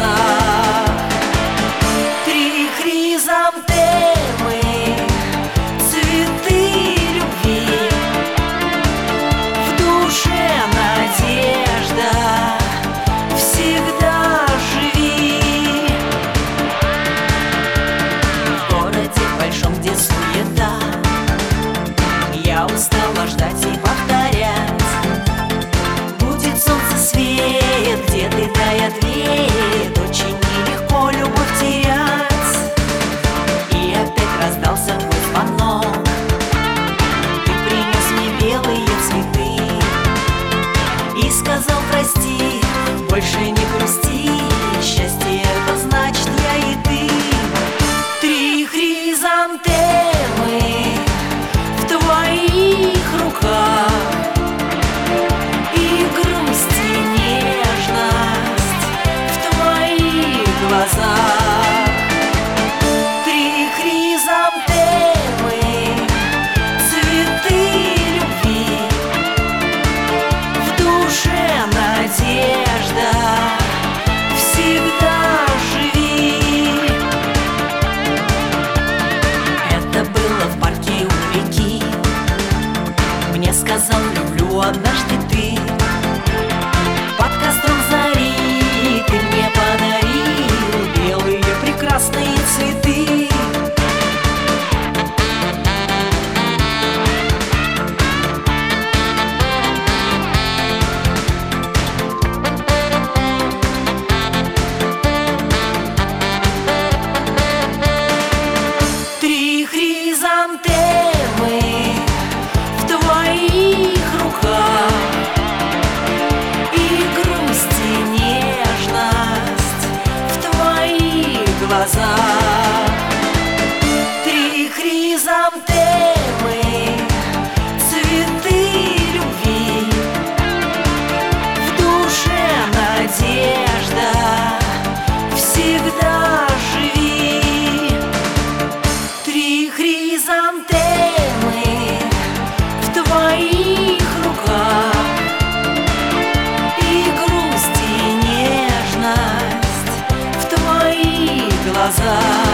глазах. Три хризантемы, цветы любви, в душе надежда, всегда живи. В городе большом, где суета, я устала ждать и повторять. Будет солнце свет, где ты, тая ответ. Очень нелегко любовь терять. И опять раздался твой звонок. Ты принес мне белые цветы и сказал: прости, больше не грусти. Счастье — это значит я и ты. Три хризантемы в твоих руках, и грусть и нежность в твоих глазах. Три хризантемы, цветы любви, в душе надежда, всегда живи. Это было в парке у реки. Мне сказал: люблю однажды ты. Под костром зари ты мне подарил белые прекрасные цветы. Три хризантемы в твоих руках, и грусть и нежность в твоих глазах. Три хризантемы, цветы любви, в душе надежда, всегда живи. Три хризантемы в твоих руках, и грусть и нежность в твоих глазах.